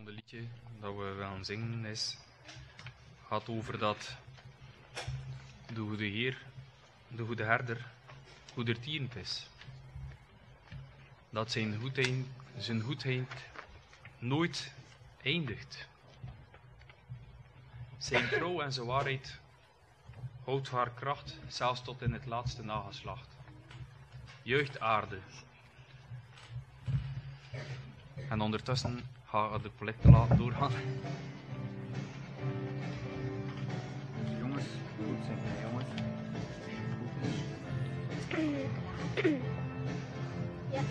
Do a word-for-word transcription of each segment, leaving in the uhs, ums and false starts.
volgende liedje dat we gaan zingen is, gaat over dat de goede Heer, de goede herder, goedertierend is. Dat zijn goedheid, zijn goedheid nooit eindigt. Zijn trouw en zijn waarheid houdt haar kracht zelfs tot in het laatste nageslacht. Juicht aarde. En ondertussen ga ik de collecte laten doorgaan. Dus jongens, goed zingen, jongens. Ja.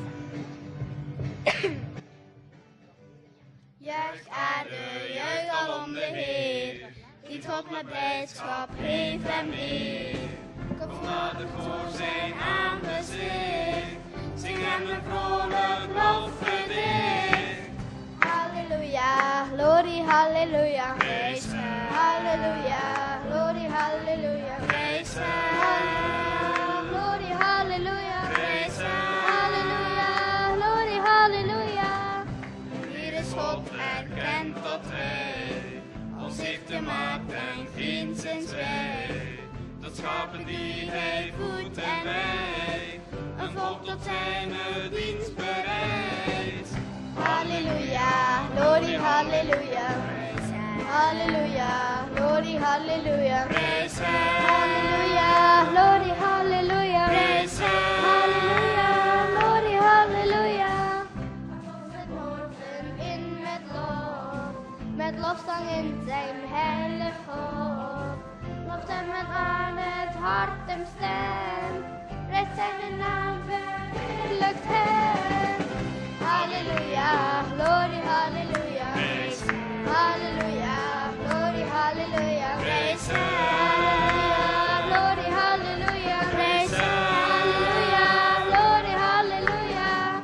Juich aarde, juich al om de Heer, die tot met blijdschap heeft en meer. Kom nader voor zijn aangezicht, zing hem een vrolijk lofgedicht. Halleluja, glorie, halleluja, prijs hem. Halleluja, glorie, halleluja, prijs hem. Glorie, halleluja, prijs hem. Halleluja, glorie, halleluja. Hier is God erkend tot Hij, ons heeft gemaakt en vriend sinds wij. Tot schapen die Hij voedt en wij, een volk tot zijn dienst bereid. Halleluja, glorie, halleluja. Halleluja, glorie, halleluja. Halleluja, glorie, halleluja. Halleluja, glorie, halleluja. Het hoofden in met lof, met lofzang in zijn heilig hof. Loft hem met aan het hart en stem, prijst zijn naam, verheerlijkt hem. Halleluja, glorie, halleluja. Halleluja, glorie, halleluja. Halleluja, glorie, halleluja. Halleluja, glorie, halleluja.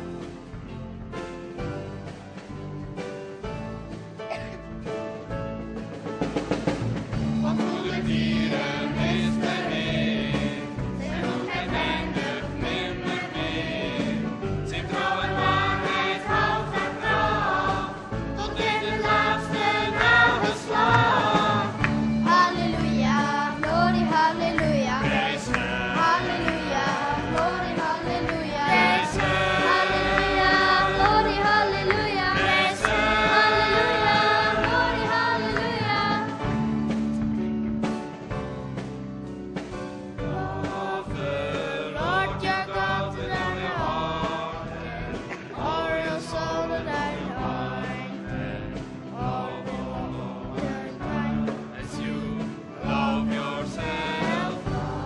Wat goede dieren is de Heer, zijn goedheid eindigt nimmer meer. Zijn trouw en waarheid houdt haar kracht, tot in de laatste nageslacht. Halleluja, glorie, halleluja. Halleluja, glorie, halleluja. Halleluja, glorie, halleluja. Halleluja, glorie, halleluja. Love the Lord your God with all your heart and all your soul and all your mind and all your mind. As you love yourself,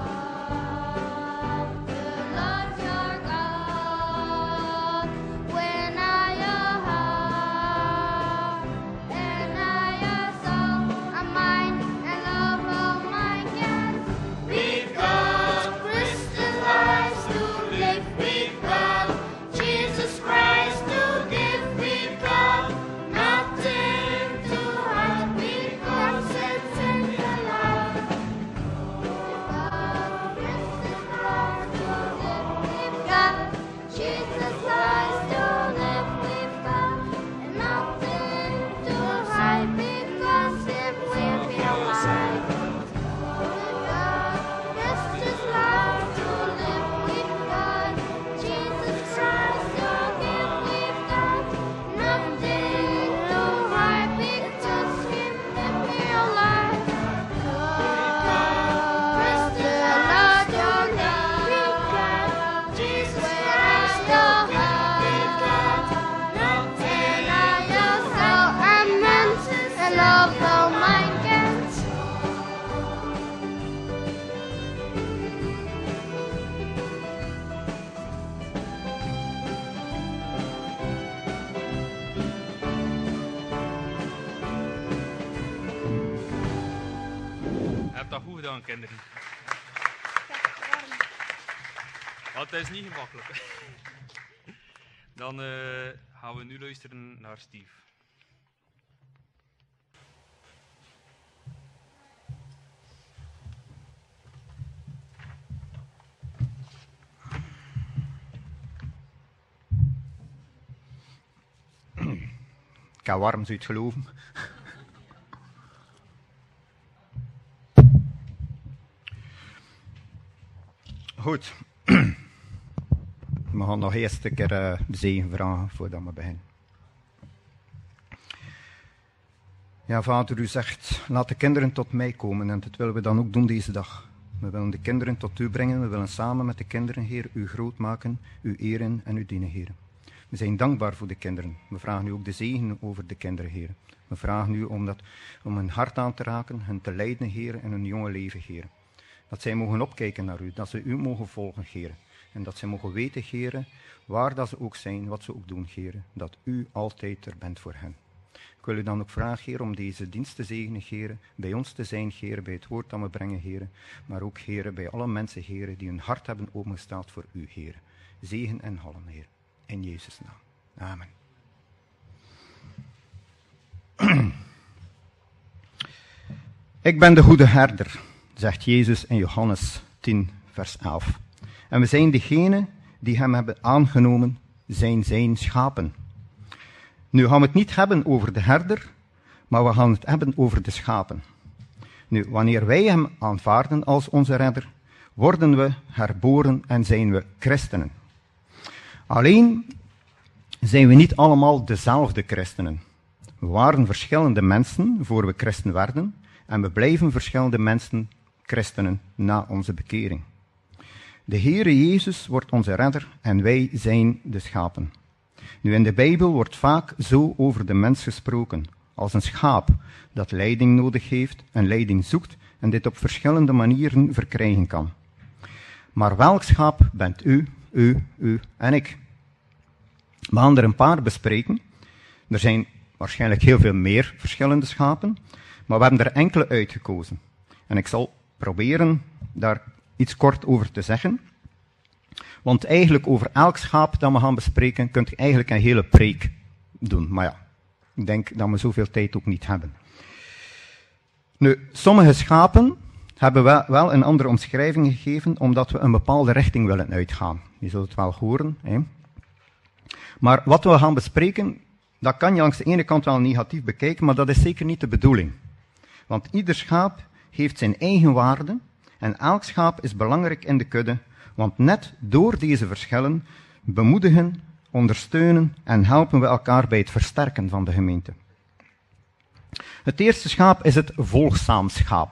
Love the Lord your God when I your heart and I your soul and mind and love all my gifts. We've got Christian lives to live. We've got Jesus Christ to give. We've got nothing to hide. We've got sense in the life. We've got Christian lives to live. We've got Jesus Christ to live. We've got nothing to hide because if we feel like we've got Christ's life to live. We've got Jesus Christ to give. We've got nothing to hide because we feel like we've got Christ the Lord your God. We've got Jesus Christ your God. We've got nothing I yourself and meant and love all my gifts. je hebt dat goed gedaan, kinderen. Want het is niet gemakkelijk. Dan uh, gaan we nu luisteren naar Steve. heb warm, zou je het geloven? Goed. We gaan nog eerst een keer uh, de zegen vragen voordat we beginnen. Ja, Vader, u zegt, laat de kinderen tot mij komen en dat willen we dan ook doen deze dag. We willen de kinderen tot u brengen, we willen samen met de kinderen, Heer, u groot maken, u eren en u dienen, Heer. We zijn dankbaar voor de kinderen. We vragen u ook de zegen over de kinderen, Heer. We vragen u om, dat, om hun hart aan te raken, hen te leiden, Heer, in hun jonge leven, Heer. Dat zij mogen opkijken naar u, dat ze u mogen volgen, Heer. En dat zij mogen weten, Heer, waar dat ze ook zijn, wat ze ook doen, Heer. Dat u altijd er bent voor hen. Ik wil u dan ook vragen, Heer, om deze dienst te zegenen, Heer, bij ons te zijn, Heer, bij het woord dat we brengen, Heer, maar ook, Heer, bij alle mensen, Heer, die hun hart hebben opengesteld voor u, Heer. Zegen en halm, Heer, in Jezus' naam. Amen. Ik ben de goede herder, zegt Jezus in Johannes tien, vers elf. En we zijn degenen die hem hebben aangenomen, zijn zijn schapen. Nu gaan we het niet hebben over de herder, maar we gaan het hebben over de schapen. Nu, wanneer wij hem aanvaarden als onze redder, worden we herboren en zijn we christenen. Alleen zijn we niet allemaal dezelfde christenen. We waren verschillende mensen voor we christen werden en we blijven verschillende mensen christenen na onze bekering. De Heere Jezus wordt onze redder en wij zijn de schapen. Nu, in de Bijbel wordt vaak zo over de mens gesproken, als een schaap dat leiding nodig heeft en leiding zoekt en dit op verschillende manieren verkrijgen kan. Maar welk schaap bent u, u, u en ik? We gaan er een paar bespreken. Er zijn waarschijnlijk heel veel meer verschillende schapen, maar we hebben er enkele uitgekozen. En ik zal proberen daar iets kort over te zeggen. Want eigenlijk over elk schaap dat we gaan bespreken, kunt je eigenlijk een hele preek doen. Maar ja, ik denk dat we zoveel tijd ook niet hebben. Nu, sommige schapen hebben we wel een andere omschrijving gegeven, omdat we een bepaalde richting willen uitgaan. Je zult het wel horen. Hè. Maar wat we gaan bespreken, dat kan je langs de ene kant wel negatief bekijken, maar dat is zeker niet de bedoeling. Want ieder schaap heeft zijn eigen waarde en elk schaap is belangrijk in de kudde, want net door deze verschillen bemoedigen, ondersteunen en helpen we elkaar bij het versterken van de gemeente. Het eerste schaap is het volgzaam schaap.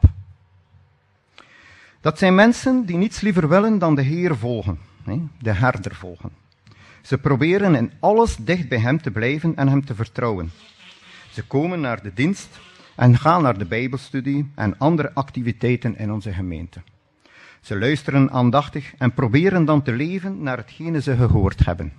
Dat zijn mensen die niets liever willen dan de Heer volgen, de herder volgen. Ze proberen in alles dicht bij hem te blijven en hem te vertrouwen. Ze komen naar de dienst en gaan naar de Bijbelstudie en andere activiteiten in onze gemeente. Ze luisteren aandachtig en proberen dan te leven naar hetgene ze gehoord hebben.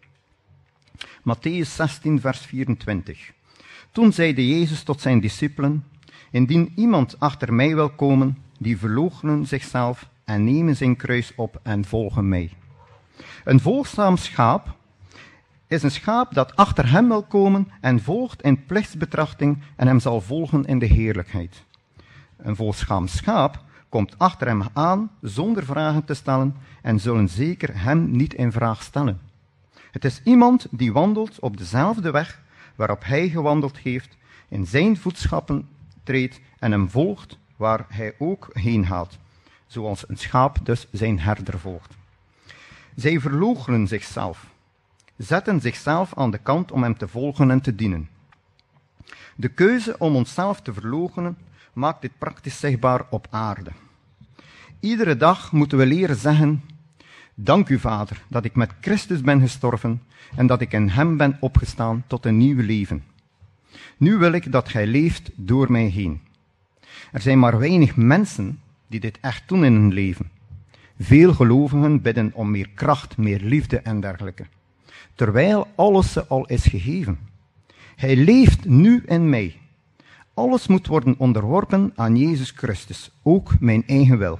Mattheüs zestien, vers vierentwintig. Toen zeide Jezus tot zijn discipelen, indien iemand achter mij wil komen, die verloochenen zichzelf en nemen zijn kruis op en volgen mij. Een volgzaam schaap is een schaap dat achter hem wil komen en volgt in plichtsbetrachting en hem zal volgen in de heerlijkheid. Een volgzaam schaap komt achter hem aan zonder vragen te stellen en zullen zeker hem niet in vraag stellen. Het is iemand die wandelt op dezelfde weg waarop hij gewandeld heeft, in zijn voetschappen treedt en hem volgt waar hij ook heen gaat, zoals een schaap dus zijn herder volgt. Zij verloochenen zichzelf, zetten zichzelf aan de kant om hem te volgen en te dienen. De keuze om onszelf te verloochenen maakt dit praktisch zichtbaar op aarde. Iedere dag moeten we leren zeggen, dank u Vader dat ik met Christus ben gestorven en dat ik in hem ben opgestaan tot een nieuw leven. Nu wil ik dat gij leeft door mij heen. Er zijn maar weinig mensen die dit echt doen in hun leven. Veel gelovigen bidden om meer kracht, meer liefde en dergelijke. Terwijl alles ze al is gegeven. Hij leeft nu in mij. Alles moet worden onderworpen aan Jezus Christus, ook mijn eigen wil.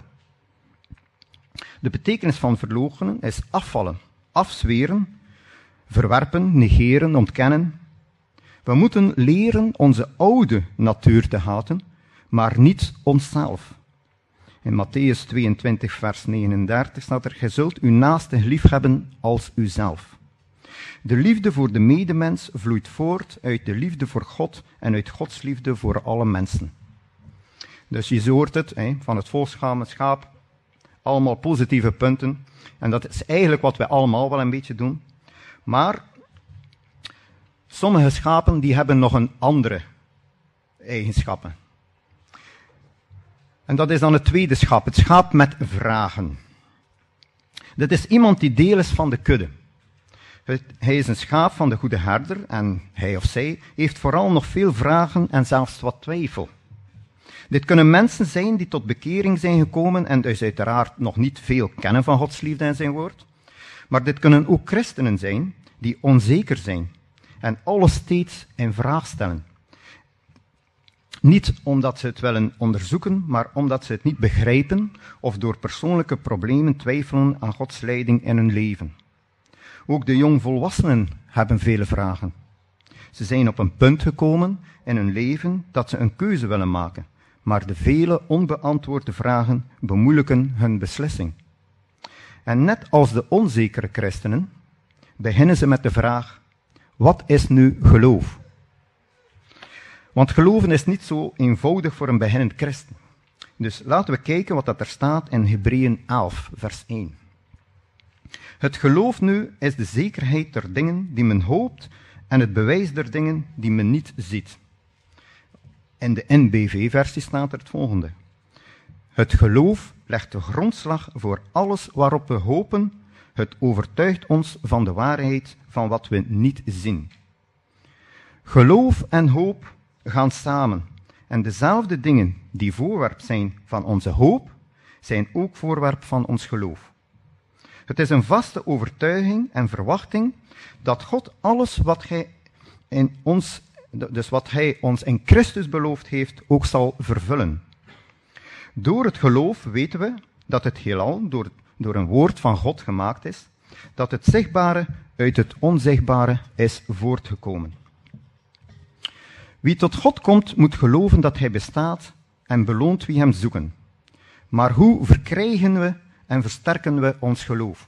De betekenis van verloochenen is afvallen, afzweren, verwerpen, negeren, ontkennen. We moeten leren onze oude natuur te haten, maar niet onszelf. In Mattheüs tweeëntwintig, vers negenendertig staat er, gij zult uw naaste liefhebben als uzelf. De liefde voor de medemens vloeit voort uit de liefde voor God en uit Gods liefde voor alle mensen. Dus je hoort het, hè, van het volkschamen schaap, allemaal positieve punten. En dat is eigenlijk wat wij allemaal wel een beetje doen. Maar sommige schapen die hebben nog een andere eigenschappen. En dat is dan het tweede schaap, het schaap met vragen. Dit is iemand die deel is van de kudde. Hij is een schaap van de goede herder en hij of zij heeft vooral nog veel vragen en zelfs wat twijfel. Dit kunnen mensen zijn die tot bekering zijn gekomen en dus uiteraard nog niet veel kennen van Gods liefde en zijn woord. Maar dit kunnen ook christenen zijn die onzeker zijn en alles steeds in vraag stellen. Niet omdat ze het willen onderzoeken, maar omdat ze het niet begrijpen of door persoonlijke problemen twijfelen aan Gods leiding in hun leven. Ook de jongvolwassenen hebben vele vragen. Ze zijn op een punt gekomen in hun leven dat ze een keuze willen maken, maar de vele onbeantwoorde vragen bemoeilijken hun beslissing. En net als de onzekere christenen beginnen ze met de vraag: wat is nu geloof? Want geloven is niet zo eenvoudig voor een beginnend christen. Dus laten we kijken wat dat er staat in Hebreeën elf, vers één. Het geloof nu is de zekerheid der dingen die men hoopt en het bewijs der dingen die men niet ziet. In de N B V-versie staat er het volgende. Het geloof legt de grondslag voor alles waarop we hopen. Het overtuigt ons van de waarheid van wat we niet zien. Geloof en hoop gaan samen. En dezelfde dingen die voorwerp zijn van onze hoop, zijn ook voorwerp van ons geloof. Het is een vaste overtuiging en verwachting dat God alles wat hij in ons, dus wat hij ons in Christus beloofd heeft, ook zal vervullen. Door het geloof weten we dat het heelal door, door een woord van God gemaakt is, dat het zichtbare uit het onzichtbare is voortgekomen. Wie tot God komt, moet geloven dat hij bestaat en beloont wie hem zoeken. Maar hoe verkrijgen we en versterken we ons geloof?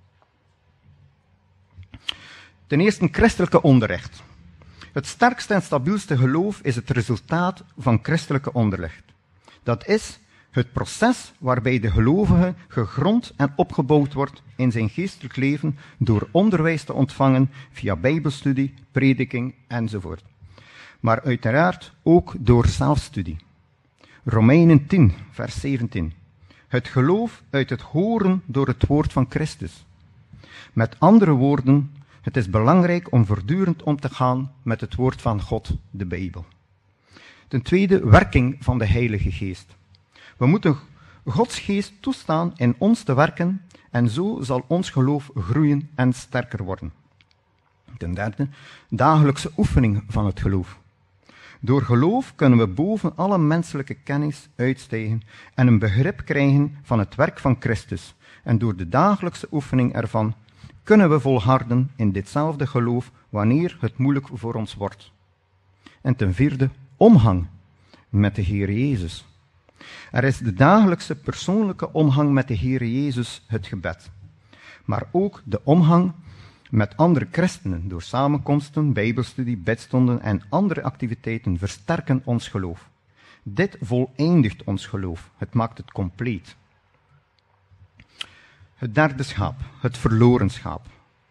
Ten eerste christelijke onderricht. Het sterkste en stabielste geloof is het resultaat van christelijke onderricht. Dat is het proces waarbij de gelovige gegrond en opgebouwd wordt in zijn geestelijk leven door onderwijs te ontvangen via bijbelstudie, prediking enzovoort. Maar uiteraard ook door zelfstudie. Romeinen tien, vers zeventien. Het geloof uit het horen door het woord van Christus. Met andere woorden, het is belangrijk om voortdurend om te gaan met het woord van God, de Bijbel. Ten tweede, werking van de Heilige Geest. We moeten Gods Geest toestaan in ons te werken en zo zal ons geloof groeien en sterker worden. Ten derde, dagelijkse oefening van het geloof. Door geloof kunnen we boven alle menselijke kennis uitstijgen en een begrip krijgen van het werk van Christus. En door de dagelijkse oefening ervan kunnen we volharden in ditzelfde geloof wanneer het moeilijk voor ons wordt. En ten vierde, omgang met de Heer Jezus. Er is de dagelijkse persoonlijke omgang met de Heer Jezus, het gebed. Maar ook de omgang met andere christenen door samenkomsten, bijbelstudie, bidstonden en andere activiteiten versterken ons geloof. Dit voleindigt ons geloof. Het maakt het compleet. Het derde schaap, het verloren schaap.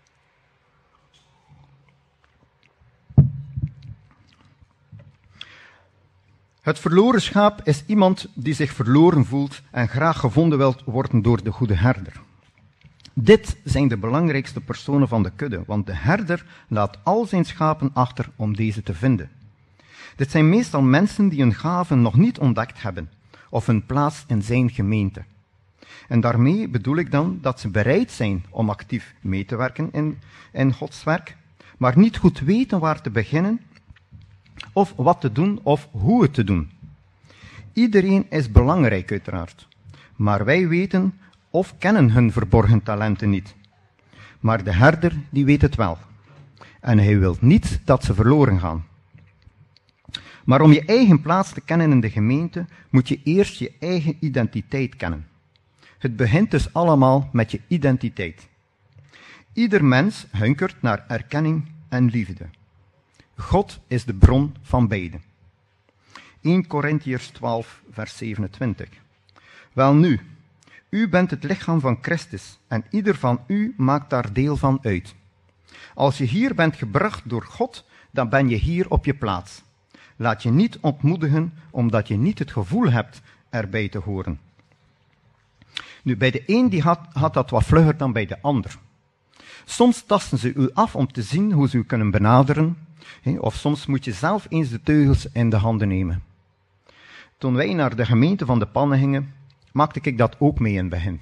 Het verloren schaap is iemand die zich verloren voelt en graag gevonden wil worden door de goede herder. Dit zijn de belangrijkste personen van de kudde, want de herder laat al zijn schapen achter om deze te vinden. Dit zijn meestal mensen die hun gaven nog niet ontdekt hebben, of hun plaats in zijn gemeente. En daarmee bedoel ik dan dat ze bereid zijn om actief mee te werken in, in Gods werk, maar niet goed weten waar te beginnen, of wat te doen, of hoe het te doen. Iedereen is belangrijk uiteraard, maar wij weten of kennen hun verborgen talenten niet. Maar de herder, die weet het wel. En hij wil niet dat ze verloren gaan. Maar om je eigen plaats te kennen in de gemeente, moet je eerst je eigen identiteit kennen. Het begint dus allemaal met je identiteit. Ieder mens hunkert naar erkenning en liefde. God is de bron van beide. Eerste Korintiërs twaalf, vers zevenentwintig. Welnu, u bent het lichaam van Christus en ieder van u maakt daar deel van uit. Als je hier bent gebracht door God, dan ben je hier op je plaats. Laat je niet ontmoedigen omdat je niet het gevoel hebt erbij te horen. Nu, bij de een die had, had dat wat vlugger dan bij de ander. Soms tasten ze u af om te zien hoe ze u kunnen benaderen, of soms moet je zelf eens de teugels in de handen nemen. Toen wij naar de gemeente van de Pannen gingen, maakte ik dat ook mee in het begin.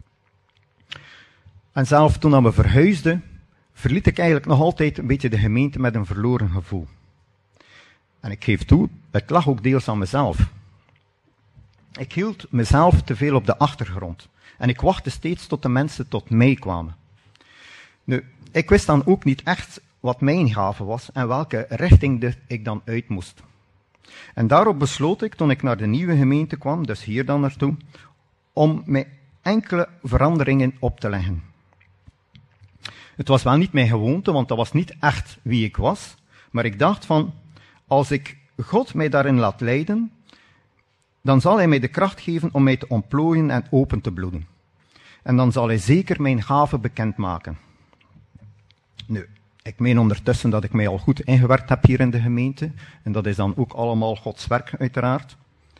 En zelf toen we verhuisden, verliet ik eigenlijk nog altijd een beetje de gemeente met een verloren gevoel. En ik geef toe, het lag ook deels aan mezelf. Ik hield mezelf te veel op de achtergrond. En ik wachtte steeds tot de mensen tot mij kwamen. Nu, ik wist dan ook niet echt wat mijn gave was en welke richting ik dan uit moest. En daarop besloot ik, toen ik naar de nieuwe gemeente kwam, dus hier dan naartoe, om mij enkele veranderingen op te leggen. Het was wel niet mijn gewoonte, want dat was niet echt wie ik was, maar ik dacht van, als ik God mij daarin laat leiden, dan zal hij mij de kracht geven om mij te ontplooien en open te bloeden. En dan zal hij zeker mijn gaven bekendmaken. Nu, ik meen ondertussen dat ik mij al goed ingewerkt heb hier in de gemeente. En dat is dan ook allemaal Gods werk, uiteraard.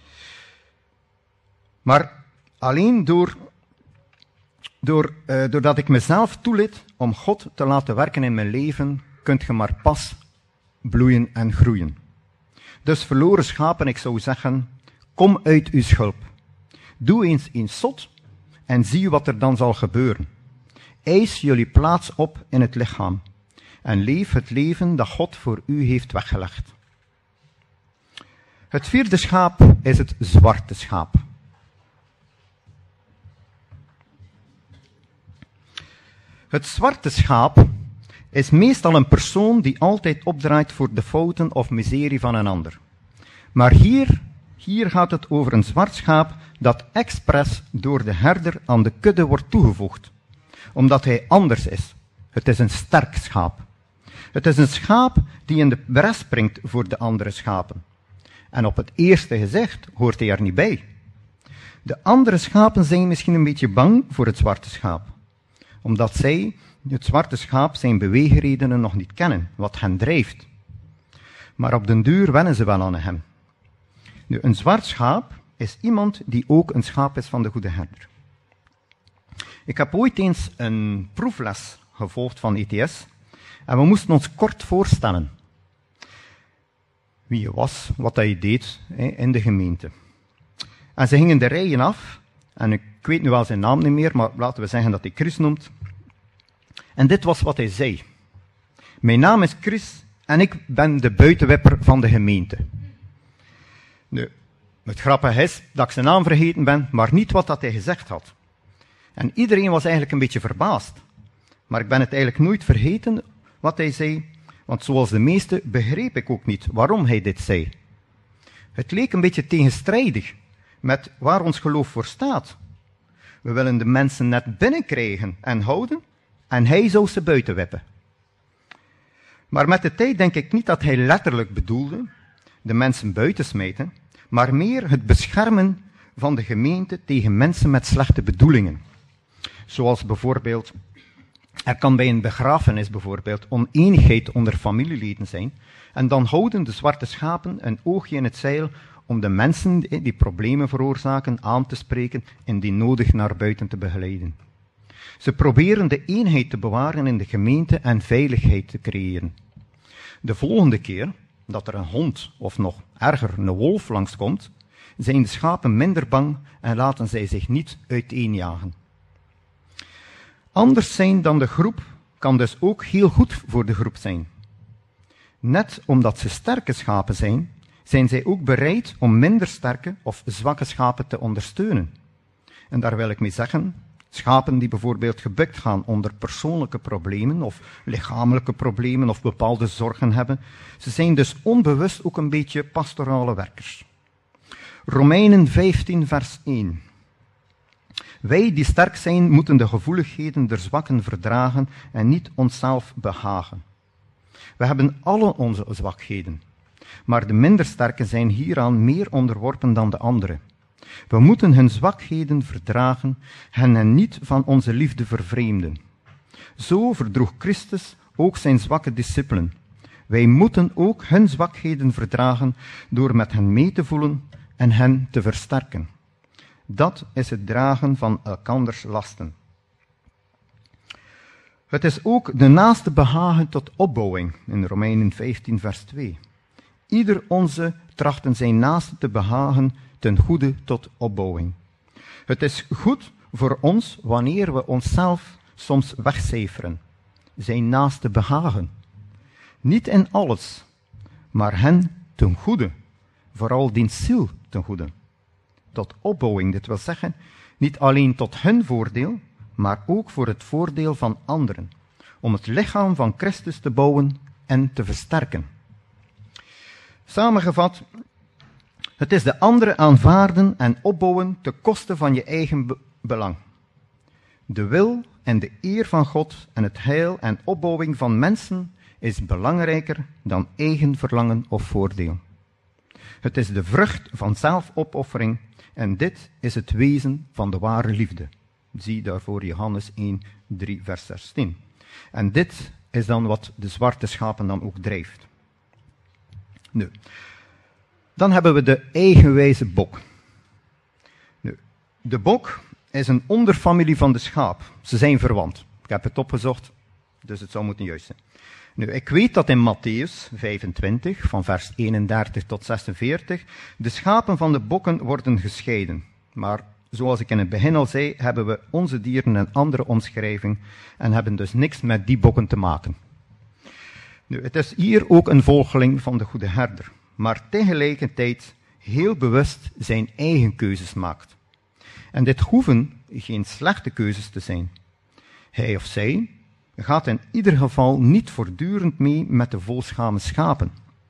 Maar alleen door, door, uh, doordat ik mezelf toeliet om God te laten werken in mijn leven, kunt je maar pas bloeien en groeien. Dus verloren schapen, ik zou zeggen, kom uit uw schulp. Doe eens eens zot en zie wat er dan zal gebeuren. Eis jullie plaats op in het lichaam en leef het leven dat God voor u heeft weggelegd. Het vierde schaap is het zwarte schaap. Het zwarte schaap is meestal een persoon die altijd opdraait voor de fouten of miserie van een ander. Maar hier, hier gaat het over een zwart schaap dat expres door de herder aan de kudde wordt toegevoegd, omdat hij anders is. Het is een sterk schaap. Het is een schaap die in de bres springt voor de andere schapen. En op het eerste gezicht hoort hij er niet bij. De andere schapen zijn misschien een beetje bang voor het zwarte schaap, omdat zij, het zwarte schaap, zijn beweegredenen nog niet kennen, wat hen drijft. Maar op den duur wennen ze wel aan hem. Nu, een zwart schaap is iemand die ook een schaap is van de goede herder. Ik heb ooit eens een proefles gevolgd van E T S en we moesten ons kort voorstellen wie je was, wat je deed in de gemeente. En ze gingen de rijen af, en ik weet nu wel zijn naam niet meer, maar laten we zeggen dat hij Chris noemt. En dit was wat hij zei. Mijn naam is Chris en ik ben de buitenwipper van de gemeente. Nu, het grappige is dat ik zijn naam vergeten ben, maar niet wat dat hij gezegd had. En iedereen was eigenlijk een beetje verbaasd. Maar ik ben het eigenlijk nooit vergeten wat hij zei, want zoals de meesten begreep ik ook niet waarom hij dit zei. Het leek een beetje tegenstrijdig met waar ons geloof voor staat. We willen de mensen net binnenkrijgen en houden, en hij zou ze buiten wippen. Maar met de tijd denk ik niet dat hij letterlijk bedoelde de mensen buiten smijten, maar meer het beschermen van de gemeente tegen mensen met slechte bedoelingen. Zoals bijvoorbeeld, er kan bij een begrafenis bijvoorbeeld oneenigheid onder familieleden zijn, en dan houden de zwarte schapen een oogje in het zeil om de mensen die problemen veroorzaken aan te spreken en die nodig naar buiten te begeleiden. Ze proberen de eenheid te bewaren in de gemeente en veiligheid te creëren. De volgende keer dat er een hond of nog erger een wolf langskomt, zijn de schapen minder bang en laten zij zich niet uiteenjagen. Anders zijn dan de groep kan dus ook heel goed voor de groep zijn. Net omdat ze sterke schapen zijn, zijn zij ook bereid om minder sterke of zwakke schapen te ondersteunen. En daar wil ik mee zeggen, schapen die bijvoorbeeld gebukt gaan onder persoonlijke problemen of lichamelijke problemen of bepaalde zorgen hebben, ze zijn dus onbewust ook een beetje pastorale werkers. Romeinen vijftien vers één. Wij die sterk zijn, moeten de gevoeligheden der zwakken verdragen en niet onszelf behagen. We hebben alle onze zwakheden, maar de minder sterken zijn hieraan meer onderworpen dan de anderen. We moeten hun zwakheden verdragen en hen niet van onze liefde vervreemden. Zo verdroeg Christus ook zijn zwakke discipelen. Wij moeten ook hun zwakheden verdragen door met hen mee te voelen en hen te versterken. Dat is het dragen van elkanders lasten. Het is ook de naaste behagen tot opbouwing, in Romeinen vijftien vers twee. Ieder onze trachten zijn naaste te behagen ten goede tot opbouwing. Het is goed voor ons wanneer we onszelf soms wegcijferen, zijn naaste behagen. Niet in alles, maar hen ten goede, vooral diens ziel ten goede. Tot opbouwing, dit wil zeggen, niet alleen tot hun voordeel, maar ook voor het voordeel van anderen, om het lichaam van Christus te bouwen en te versterken. Samengevat, het is de anderen aanvaarden en opbouwen ten koste van je eigen be- belang. De wil en de eer van God en het heil en opbouwing van mensen is belangrijker dan eigen verlangen of voordeel. Het is de vrucht van zelfopoffering en dit is het wezen van de ware liefde. Zie daarvoor Johannes één, drie, vers zestien. En dit is dan wat de zwarte schapen dan ook drijft. Nu, dan hebben we de eigenwijze bok. Nu, de bok is een onderfamilie van de schaap. Ze zijn verwant. Ik heb het opgezocht, dus het zou moeten juist zijn. Nu, ik weet dat in Mattheüs vijfentwintig, van vers eenendertig tot zesenveertig, de schapen van de bokken worden gescheiden. Maar zoals ik in het begin al zei, hebben we onze dieren een andere omschrijving en hebben dus niks met die bokken te maken. Nu, het is hier ook een volgeling van de goede herder, maar tegelijkertijd heel bewust zijn eigen keuzes maakt. En dit hoeven geen slechte keuzes te zijn. Hij of zij gaat in ieder geval niet voortdurend mee met de volschame schapen.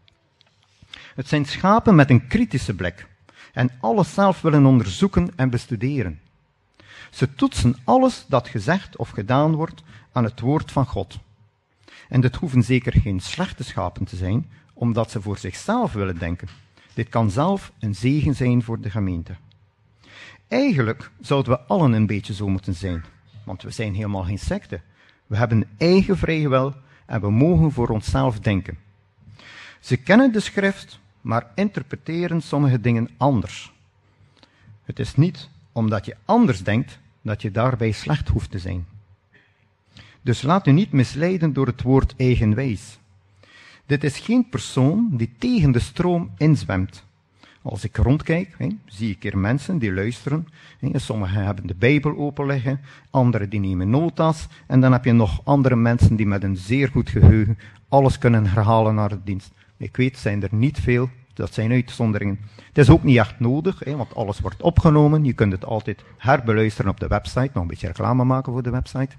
Het zijn schapen met een kritische blik en alles zelf willen onderzoeken en bestuderen. Ze toetsen alles dat gezegd of gedaan wordt aan het woord van God. En dit hoeven zeker geen slechte schapen te zijn, omdat ze voor zichzelf willen denken. Dit kan zelf een zegen zijn voor de gemeente. Eigenlijk zouden we allen een beetje zo moeten zijn, want we zijn helemaal geen secte. We hebben eigen vrije wil en we mogen voor onszelf denken. Ze kennen de schrift, maar interpreteren sommige dingen anders. Het is niet omdat je anders denkt dat je daarbij slecht hoeft te zijn. Dus laat u niet misleiden door het woord eigenwijs. Dit is geen persoon die tegen de stroom inzwemt. Als ik rondkijk, he, zie ik hier mensen die luisteren. He, sommigen hebben de Bijbel open liggen, anderen die nemen nota's. En dan heb je nog andere mensen die met een zeer goed geheugen alles kunnen herhalen naar de dienst. Ik weet, zijn er niet veel, dat zijn uitzonderingen. Het is ook niet echt nodig, he, want alles wordt opgenomen. Je kunt het altijd herbeluisteren op de website, nog een beetje reclame maken voor de website.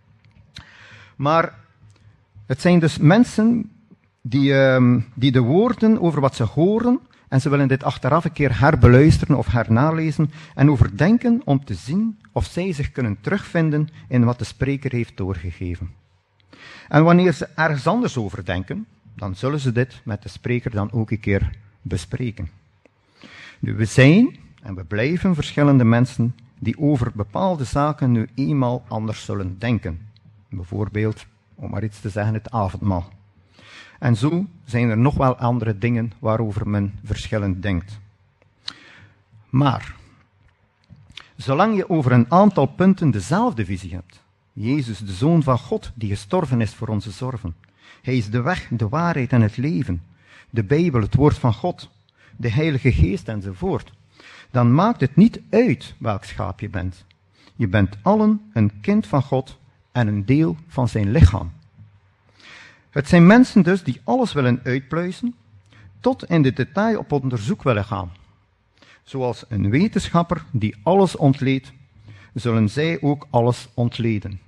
Maar het zijn dus mensen die, um, die de woorden over wat ze horen, en ze willen dit achteraf een keer herbeluisteren of hernalezen en overdenken om te zien of zij zich kunnen terugvinden in wat de spreker heeft doorgegeven. En wanneer ze ergens anders over denken, dan zullen ze dit met de spreker dan ook een keer bespreken. Nu, we zijn en we blijven verschillende mensen die over bepaalde zaken nu eenmaal anders zullen denken. Bijvoorbeeld, om maar iets te zeggen, het avondmaal. En zo zijn er nog wel andere dingen waarover men verschillend denkt. Maar, zolang je over een aantal punten dezelfde visie hebt, Jezus, de Zoon van God, die gestorven is voor onze zorgen, Hij is de weg, de waarheid en het leven, de Bijbel, het woord van God, de Heilige Geest enzovoort, dan maakt het niet uit welk schaap je bent. Je bent allen een kind van God en een deel van zijn lichaam. Het zijn mensen dus die alles willen uitpluizen, tot in de detail op onderzoek willen gaan. Zoals een wetenschapper die alles ontleedt, zullen zij ook alles ontleden.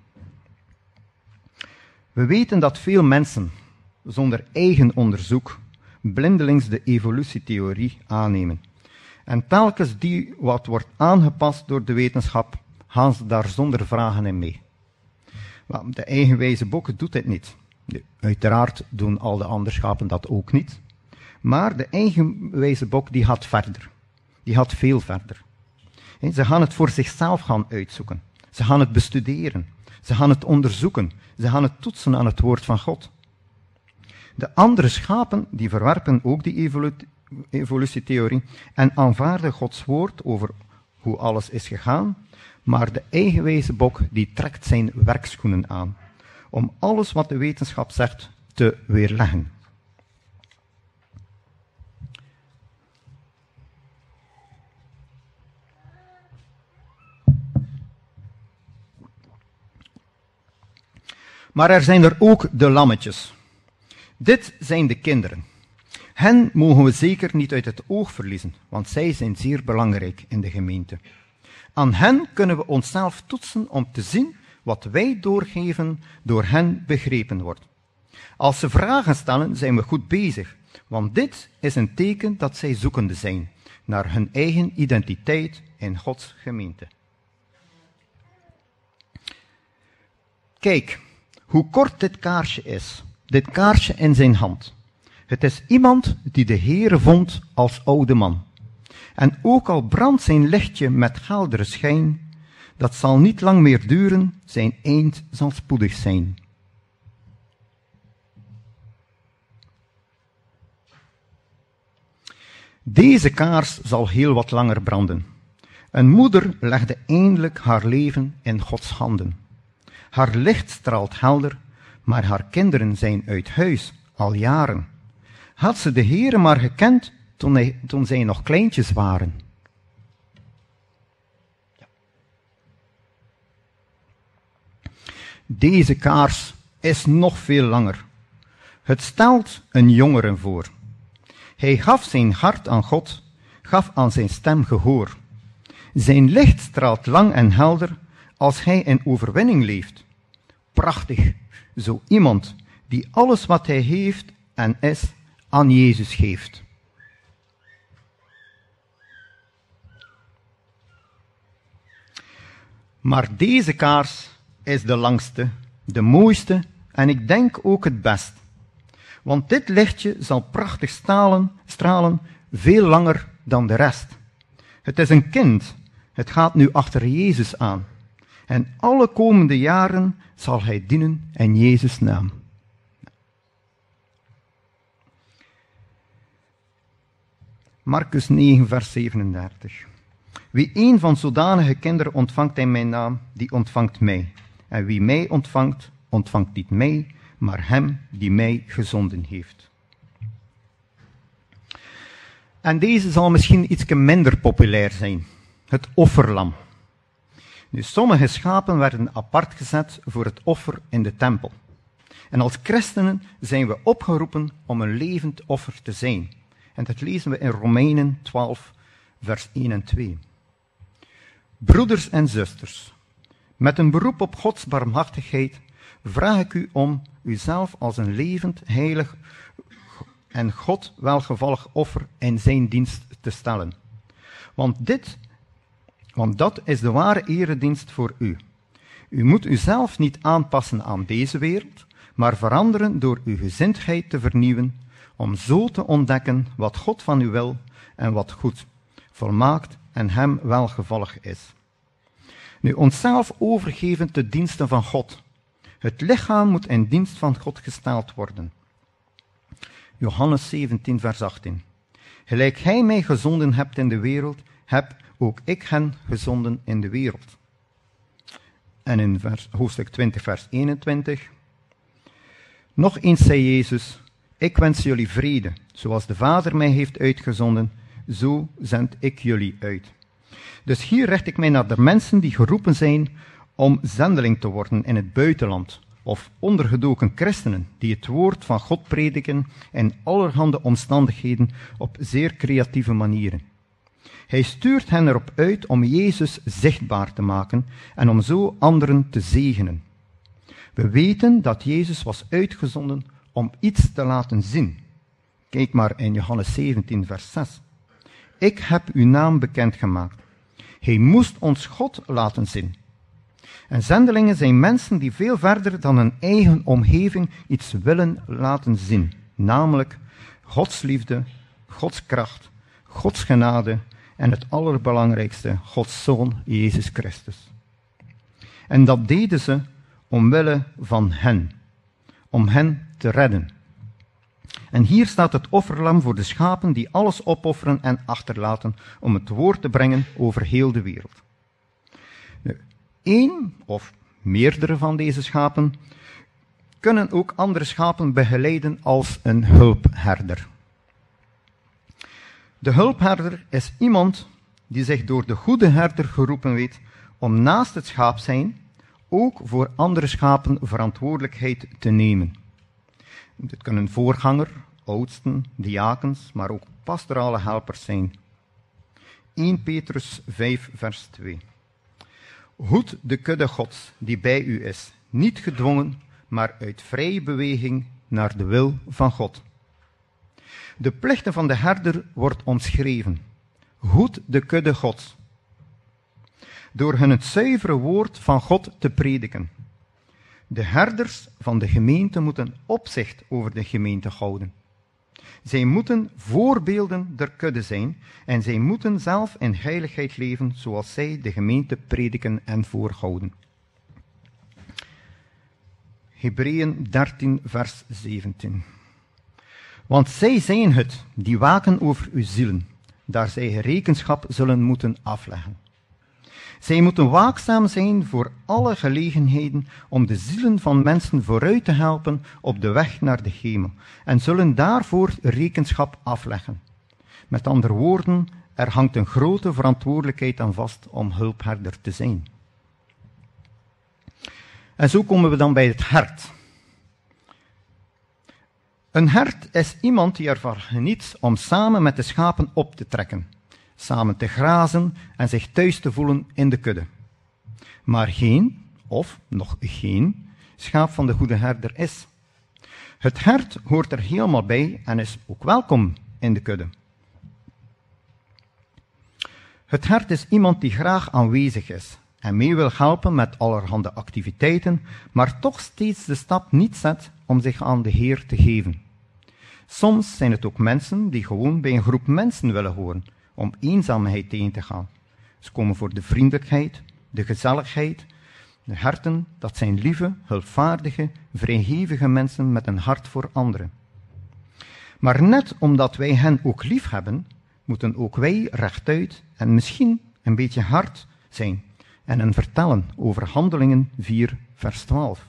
We weten dat veel mensen, zonder eigen onderzoek, blindelings de evolutietheorie aannemen. En telkens die wat wordt aangepast door de wetenschap, gaan ze daar zonder vragen in mee. Maar de eigenwijze bok doet dit niet. Uiteraard doen al de andere schapen dat ook niet. Maar de eigenwijze bok die gaat verder. Die gaat veel verder. Ze gaan het voor zichzelf gaan uitzoeken. Ze gaan het bestuderen. Ze gaan het onderzoeken. Ze gaan het toetsen aan het woord van God. De andere schapen die verwerpen ook die evolu- evolutietheorie en aanvaarden Gods woord over hoe alles is gegaan, maar de eigenwijze bok die trekt zijn werkschoenen aan om alles wat de wetenschap zegt te weerleggen. Maar er zijn er ook de lammetjes. Dit zijn de kinderen. Hen mogen we zeker niet uit het oog verliezen, want zij zijn zeer belangrijk in de gemeente. Aan hen kunnen we onszelf toetsen om te zien wat wij doorgeven door hen begrepen wordt. Als ze vragen stellen, zijn we goed bezig, want dit is een teken dat zij zoekende zijn naar hun eigen identiteit in Gods gemeente. Kijk, hoe kort dit kaarsje is, dit kaarsje in zijn hand. Het is iemand die de Heere vond als oude man. En ook al brandt zijn lichtje met heldere schijn, dat zal niet lang meer duren, zijn eind zal spoedig zijn. Deze kaars zal heel wat langer branden. Een moeder legde eindelijk haar leven in Gods handen. Haar licht straalt helder, maar haar kinderen zijn uit huis al jaren. Had ze de Heere maar gekend toen, hij, toen zij nog kleintjes waren. Deze kaars is nog veel langer. Het stelt een jongere voor. Hij gaf zijn hart aan God, gaf aan zijn stem gehoor. Zijn licht straalt lang en helder als hij in overwinning leeft. Prachtig, zo iemand die alles wat hij heeft en is aan Jezus geeft. Maar deze kaars is de langste, de mooiste en ik denk ook het best. Want dit lichtje zal prachtig stralen, stralen, veel langer dan de rest. Het is een kind, het gaat nu achter Jezus aan. En alle komende jaren zal hij dienen in Jezus' naam. Marcus negen, vers zevenendertig. Wie een van zodanige kinderen ontvangt in mijn naam, die ontvangt mij. En wie mij ontvangt, ontvangt niet mij, maar hem die mij gezonden heeft. En deze zal misschien iets minder populair zijn. Het offerlam. Nu, sommige schapen werden apart gezet voor het offer in de tempel. En als christenen zijn we opgeroepen om een levend offer te zijn. En dat lezen we in Romeinen twaalf, vers één en twee. Broeders en zusters, met een beroep op Gods barmhartigheid vraag ik u om uzelf als een levend, heilig en God welgevallig offer in zijn dienst te stellen. Want dit, want dat is de ware eredienst voor u. U moet uzelf niet aanpassen aan deze wereld, maar veranderen door uw gezindheid te vernieuwen, om zo te ontdekken wat God van u wil en wat goed, volmaakt en hem welgevallig is. Nu, onszelf overgeven te diensten van God. Het lichaam moet in dienst van God gesteld worden. Johannes zeventien, vers achttien. Gelijk gij mij gezonden hebt in de wereld, heb ook ik hen gezonden in de wereld. En in vers, hoofdstuk twintig, vers eenentwintig. Nog eens zei Jezus, ik wens jullie vrede. Zoals de Vader mij heeft uitgezonden, zo zend ik jullie uit. Dus hier richt ik mij naar de mensen die geroepen zijn om zendeling te worden in het buitenland, of ondergedoken christenen die het woord van God prediken in allerhande omstandigheden op zeer creatieve manieren. Hij stuurt hen erop uit om Jezus zichtbaar te maken en om zo anderen te zegenen. We weten dat Jezus was uitgezonden om iets te laten zien. Kijk maar in Johannes zeventien, vers zes. Ik heb uw naam bekendgemaakt. Hij moest ons God laten zien. En zendelingen zijn mensen die veel verder dan hun eigen omgeving iets willen laten zien. Namelijk Gods liefde, Gods kracht, Gods genade en het allerbelangrijkste, Gods Zoon, Jezus Christus. En dat deden ze omwille van hen, om hen te redden. En hier staat het offerlam voor de schapen die alles opofferen en achterlaten om het woord te brengen over heel de wereld. Eén of meerdere van deze schapen kunnen ook andere schapen begeleiden als een hulpherder. De hulpherder is iemand die zich door de goede herder geroepen weet om naast het schaap zijn ook voor andere schapen verantwoordelijkheid te nemen. Dit kunnen voorganger, oudsten, diakens, maar ook pastorale helpers zijn. Eerste Petrus vijf, vers twee. Hoed de kudde Gods die bij u is, niet gedwongen, maar uit vrije beweging naar de wil van God. De plichten van de herder wordt omschreven. Hoed de kudde Gods. Door hun het zuivere woord van God te prediken. De herders van de gemeente moeten opzicht over de gemeente houden. Zij moeten voorbeelden der kudde zijn en zij moeten zelf in heiligheid leven zoals zij de gemeente prediken en voorhouden. Hebreeën dertien, vers zeventien. Want zij zijn het die waken over uw zielen, daar zij rekenschap zullen moeten afleggen. Zij moeten waakzaam zijn voor alle gelegenheden om de zielen van mensen vooruit te helpen op de weg naar de hemel en zullen daarvoor rekenschap afleggen. Met andere woorden, er hangt een grote verantwoordelijkheid aan vast om hulpherder te zijn. En zo komen we dan bij het hert. Een hert is iemand die ervan geniet om samen met de schapen op te trekken, samen te grazen en zich thuis te voelen in de kudde. Maar geen, of nog geen, schaap van de goede herder is. Het hert hoort er helemaal bij en is ook welkom in de kudde. Het hert is iemand die graag aanwezig is en mee wil helpen met allerhande activiteiten, maar toch steeds de stap niet zet om zich aan de Heer te geven. Soms zijn het ook mensen die gewoon bij een groep mensen willen horen, om eenzaamheid tegen te gaan. Ze komen voor de vriendelijkheid, de gezelligheid. De herten, dat zijn lieve, hulpvaardige, vrijgevige mensen met een hart voor anderen. Maar net omdat wij hen ook lief hebben, moeten ook wij rechtuit en misschien een beetje hard zijn en hen vertellen over Handelingen vier, vers twaalf.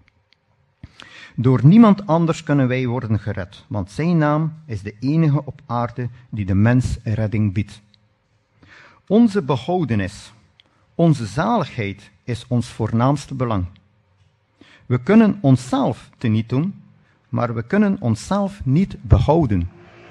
Door niemand anders kunnen wij worden gered, want zijn naam is de enige op aarde die de mens redding biedt. Onze behoudenis, onze zaligheid is ons voornaamste belang. We kunnen onszelf teniet doen, maar we kunnen onszelf niet behouden.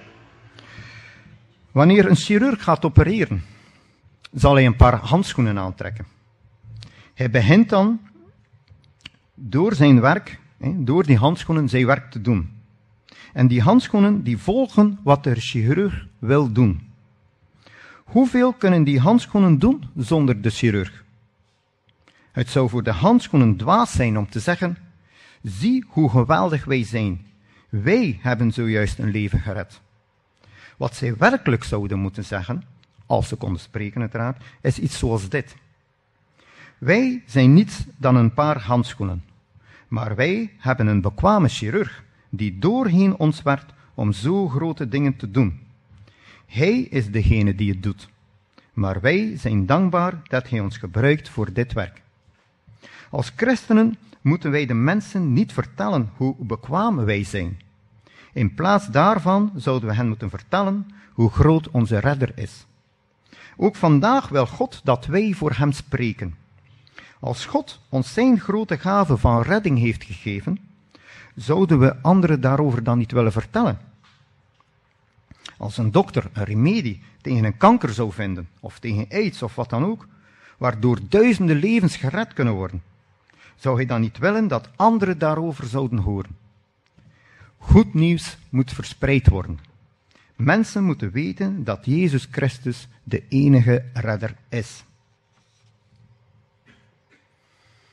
Wanneer een chirurg gaat opereren, zal hij een paar handschoenen aantrekken. Hij begint dan door zijn werk, door die handschoenen zijn werk te doen. En die handschoenen die volgen wat de chirurg wil doen. Hoeveel kunnen die handschoenen doen zonder de chirurg? Het zou voor de handschoenen dwaas zijn om te zeggen: zie hoe geweldig wij zijn. Wij hebben zojuist een leven gered. Wat zij werkelijk zouden moeten zeggen, als ze konden spreken uiteraard, is iets zoals dit. Wij zijn niets dan een paar handschoenen. Maar wij hebben een bekwame chirurg die doorheen ons werkt om zo grote dingen te doen. Hij is degene die het doet. Maar wij zijn dankbaar dat hij ons gebruikt voor dit werk. Als christenen moeten wij de mensen niet vertellen hoe bekwaam wij zijn. In plaats daarvan zouden we hen moeten vertellen hoe groot onze redder is. Ook vandaag wil God dat wij voor hem spreken. Als God ons zijn grote gave van redding heeft gegeven, zouden we anderen daarover dan niet willen vertellen. Als een dokter een remedie tegen een kanker zou vinden, of tegen aids of wat dan ook, waardoor duizenden levens gered kunnen worden, zou hij dan niet willen dat anderen daarover zouden horen. Goed nieuws moet verspreid worden. Mensen moeten weten dat Jezus Christus de enige redder is.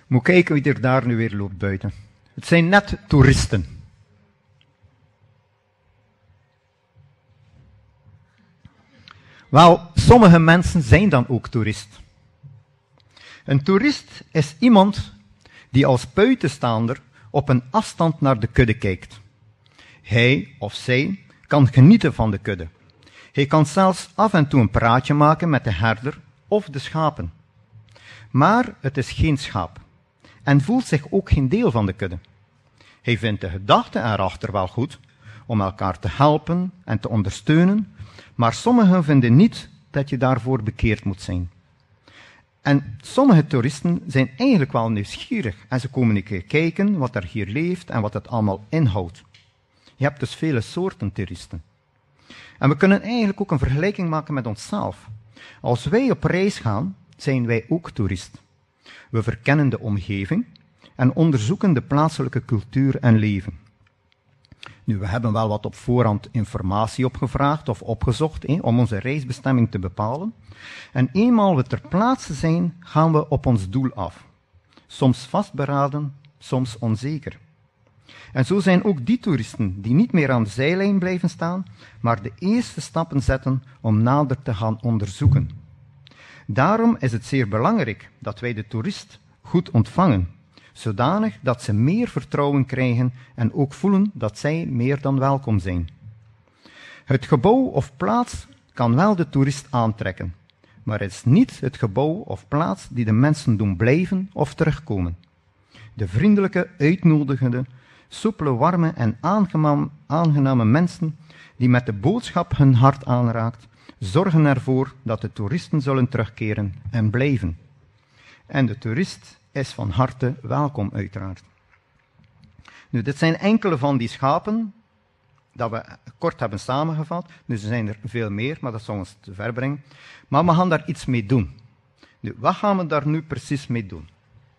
Moet kijken wie er daar nu weer loopt buiten. Het zijn net toeristen. Wel, sommige mensen zijn dan ook toerist. Een toerist is iemand die als buitenstaander op een afstand naar de kudde kijkt. Hij of zij kan genieten van de kudde. Hij kan zelfs af en toe een praatje maken met de herder of de schapen. Maar het is geen schaap en voelt zich ook geen deel van de kudde. Hij vindt de gedachte erachter wel goed, om elkaar te helpen en te ondersteunen, maar sommigen vinden niet dat je daarvoor bekeerd moet zijn. En sommige toeristen zijn eigenlijk wel nieuwsgierig en ze komen een keer kijken wat er hier leeft en wat het allemaal inhoudt. Je hebt dus vele soorten toeristen. En we kunnen eigenlijk ook een vergelijking maken met onszelf. Als wij op reis gaan, zijn wij ook toerist. We verkennen de omgeving en onderzoeken de plaatselijke cultuur en leven. Nu, we hebben wel wat op voorhand informatie opgevraagd of opgezocht hé, om onze reisbestemming te bepalen. En eenmaal we ter plaatse zijn, gaan we op ons doel af. Soms vastberaden, soms onzeker. En zo zijn ook die toeristen die niet meer aan de zijlijn blijven staan, maar de eerste stappen zetten om nader te gaan onderzoeken. Daarom is het zeer belangrijk dat wij de toerist goed ontvangen, zodanig dat ze meer vertrouwen krijgen en ook voelen dat zij meer dan welkom zijn. Het gebouw of plaats kan wel de toerist aantrekken, maar het is niet het gebouw of plaats die de mensen doen blijven of terugkomen. De vriendelijke, uitnodigende, soepele, warme en aangenaam, aangename mensen die met de boodschap hun hart aanraakt, zorgen ervoor dat de toeristen zullen terugkeren en blijven. En de toerist is van harte welkom, uiteraard. Nu, dit zijn enkele van die schapen dat we kort hebben samengevat. Nu, er zijn er veel meer, maar dat zou ons te ver brengen. Maar we gaan daar iets mee doen. Nu, wat gaan we daar nu precies mee doen?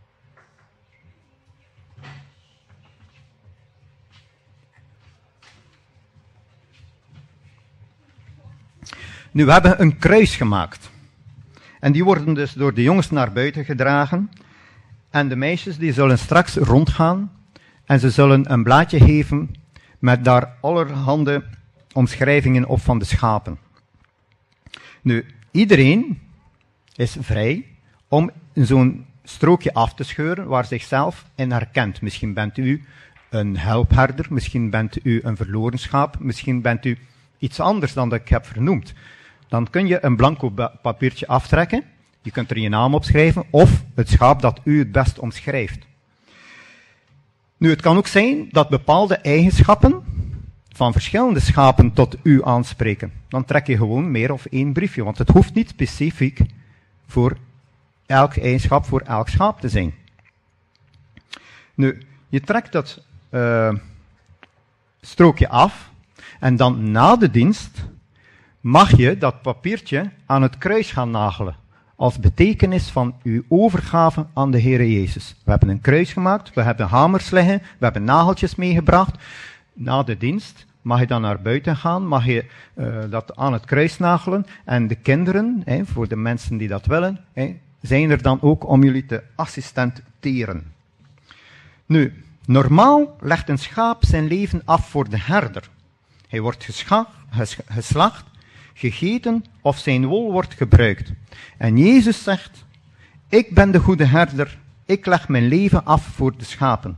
Nu, we hebben een kruis gemaakt. En die worden dus door de jongens naar buiten gedragen. En de meisjes die zullen straks rondgaan. En ze zullen een blaadje geven met daar allerhande omschrijvingen op van de schapen. Nu, iedereen is vrij om zo'n strookje af te scheuren waar zichzelf in herkent. Misschien bent u een helpherder, misschien bent u een verloren schaap, misschien bent u iets anders dan dat ik heb vernoemd. Dan kun je een blanco papiertje aftrekken, je kunt er je naam op schrijven, of het schaap dat u het best omschrijft. Nu, het kan ook zijn dat bepaalde eigenschappen van verschillende schapen tot u aanspreken. Dan trek je gewoon meer of één briefje, want het hoeft niet specifiek voor elk eigenschap, voor elk schaap te zijn. Nu, je trekt dat uh, strookje af, en dan na de dienst mag je dat papiertje aan het kruis gaan nagelen, als betekenis van uw overgave aan de Heere Jezus. We hebben een kruis gemaakt, we hebben hamers liggen, we hebben nageltjes meegebracht. Na de dienst mag je dan naar buiten gaan, mag je uh, dat aan het kruis nagelen. En de kinderen, hè, voor de mensen die dat willen, hè, zijn er dan ook om jullie te assistenteren. Nu, normaal legt een schaap zijn leven af voor de herder. Hij wordt gescha- ges- geslacht, gegeten of zijn wol wordt gebruikt. En Jezus zegt, ik ben de goede herder, ik leg mijn leven af voor de schapen.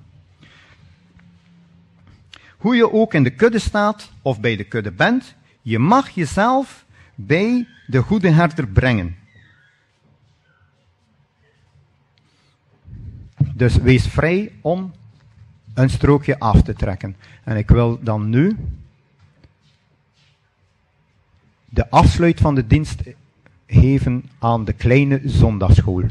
Hoe je ook in de kudde staat of bij de kudde bent, je mag jezelf bij de goede herder brengen. Dus wees vrij om een strookje af te trekken. En ik wil dan nu de afsluit van de dienst geven aan de kleine zondagschool.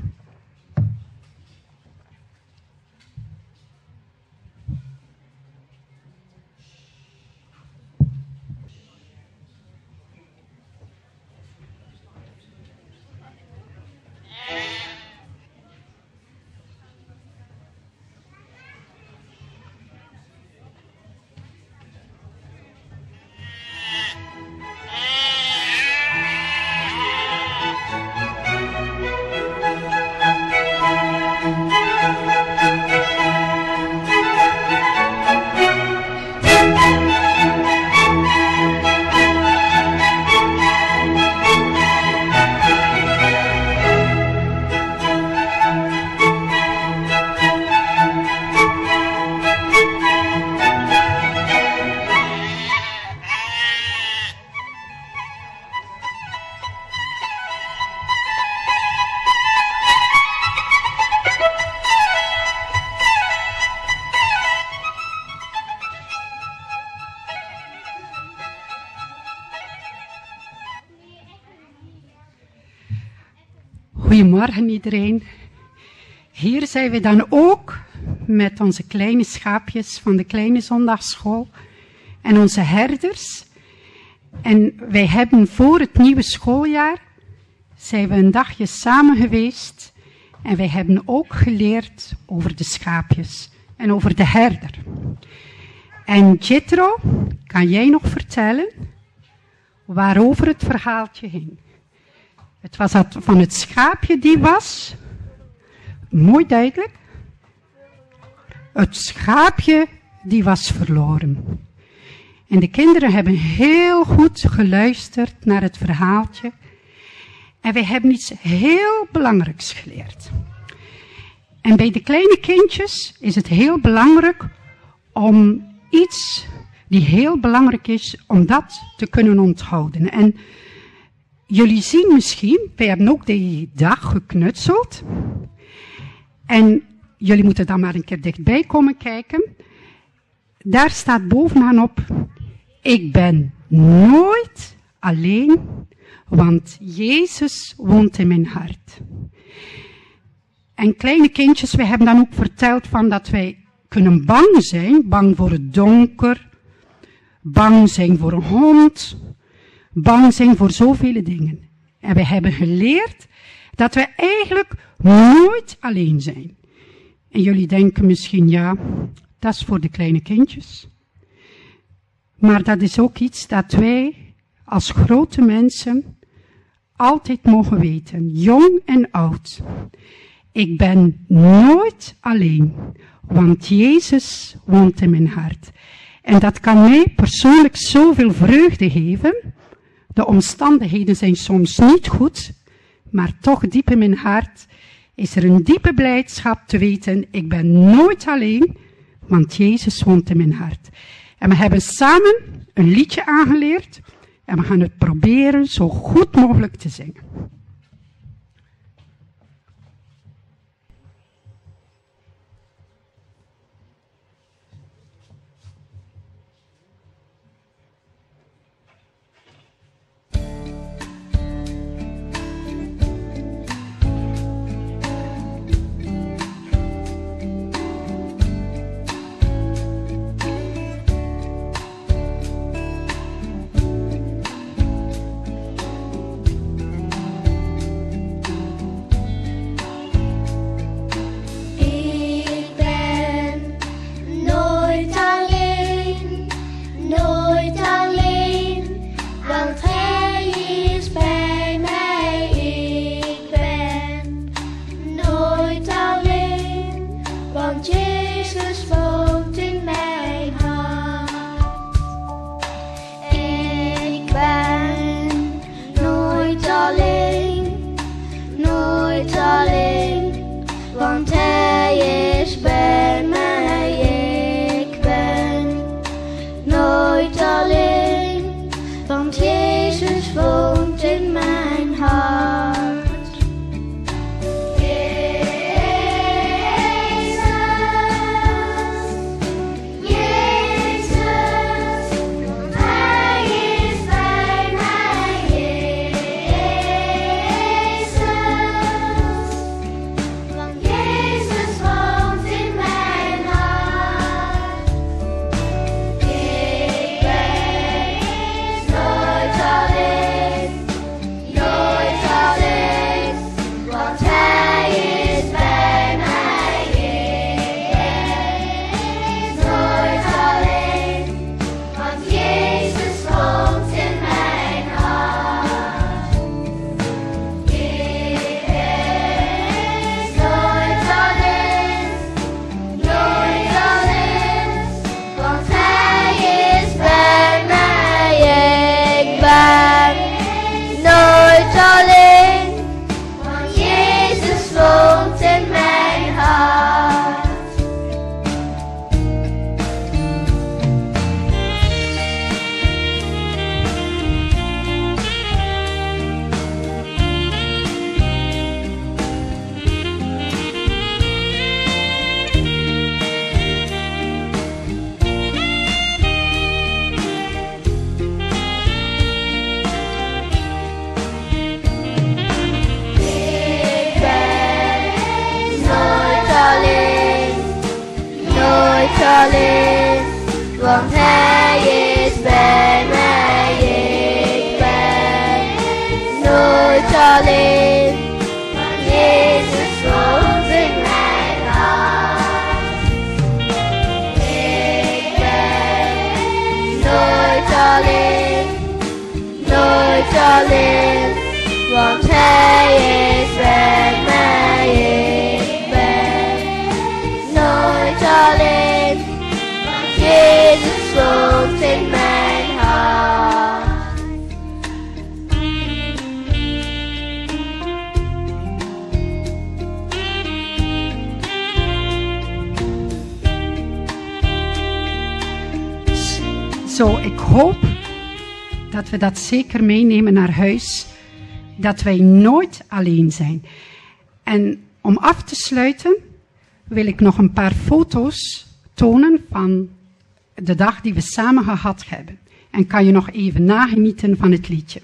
Goedemorgen iedereen. Hier zijn we dan ook met onze kleine schaapjes van de kleine zondagsschool en onze herders. En wij hebben voor het nieuwe schooljaar zijn we een dagje samen geweest en wij hebben ook geleerd over de schaapjes en over de herder. En Jethro, kan jij nog vertellen waarover het verhaaltje ging? Het was dat van het schaapje die was, mooi duidelijk, het schaapje die was verloren. En de kinderen hebben heel goed geluisterd naar het verhaaltje. En wij hebben iets heel belangrijks geleerd. En bij de kleine kindjes is het heel belangrijk om iets die heel belangrijk is, om dat te kunnen onthouden. En jullie zien misschien, wij hebben ook die dag geknutseld. En jullie moeten dan maar een keer dichtbij komen kijken. Daar staat bovenaan op, ik ben nooit alleen, want Jezus woont in mijn hart. En kleine kindjes, wij hebben dan ook verteld van dat wij kunnen bang zijn, bang voor het donker, bang zijn voor een hond, bang zijn voor zoveel dingen. En wij hebben geleerd dat wij eigenlijk nooit alleen zijn. En jullie denken misschien, ja, dat is voor de kleine kindjes. Maar dat is ook iets dat wij als grote mensen altijd mogen weten, jong en oud. Ik ben nooit alleen, want Jezus woont in mijn hart. En dat kan mij persoonlijk zoveel vreugde geven. De omstandigheden zijn soms niet goed, maar toch diep in mijn hart is er een diepe blijdschap te weten, ik ben nooit alleen, want Jezus woont in mijn hart. En we hebben samen een liedje aangeleerd en we gaan het proberen zo goed mogelijk te zingen. Thank alleen, want Hij is bij mij. Ik ben nooit alleen, want Jezus woont in mijn hart. Ik ben nooit alleen, nooit alleen, want Hij is bij mij. Ik ben nooit alleen, want Jezus woont in mijn hart. Zo, ik hoop dat we dat zeker meenemen naar huis. Dat wij nooit alleen zijn. En om af te sluiten wil ik nog een paar foto's tonen van de dag die we samen gehad hebben. En kan je nog even nagenieten van het liedje.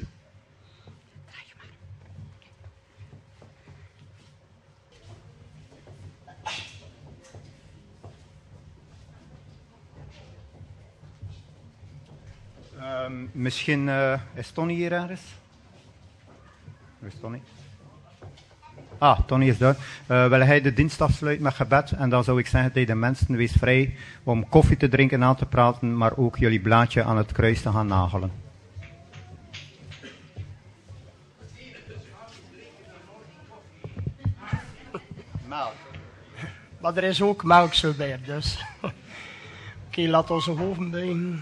Um, misschien uh, is Tony hier ergens? Waar is Tony? Ah, Tony is daar. Uh, wil hij de dienst afsluiten met gebed? En dan zou ik zeggen tegen de mensen, wees vrij om koffie te drinken en aan te praten, maar ook jullie blaadje aan het kruis te gaan nagelen. Melk. Maar er is ook melk zo bij, dus. Oké, okay, laat onze hoofden buigen.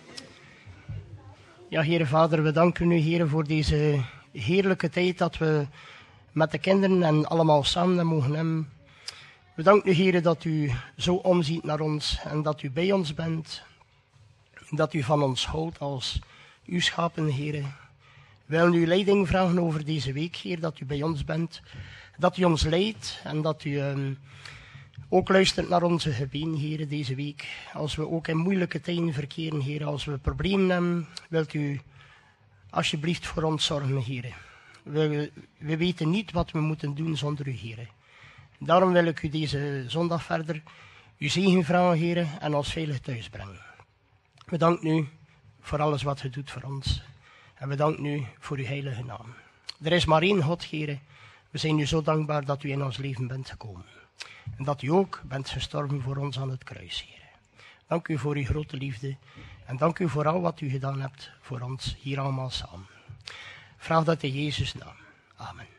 Ja, Heere Vader, we danken u, Heere, voor deze heerlijke tijd dat we met de kinderen en allemaal samen mogen hebben. We danken u, Heere, dat u zo omziet naar ons en dat u bij ons bent. Dat u van ons houdt als uw schapen, Heere. We willen u leiding vragen over deze week, Heer, dat u bij ons bent. Dat u ons leidt en dat u um, ook luistert naar onze gebeden, Heer, deze week. Als we ook in moeilijke tijden verkeren, Heer, als we problemen hebben, wilt u alsjeblieft voor ons zorgen, Heer. We, we weten niet wat we moeten doen zonder u, Heer. Daarom wil ik u deze zondag verder uw zegen vragen, Heer, en ons veilig thuis brengen. We danken u voor alles wat u doet voor ons. En we danken u voor uw heilige naam. Er is maar één God, Heer. We zijn u zo dankbaar dat u in ons leven bent gekomen. En dat u ook bent gestorven voor ons aan het kruis, Heer. Dank u voor uw grote liefde. En dank u voor al wat u gedaan hebt voor ons hier allemaal samen. Vraag dat in Jezus' naam. Amen.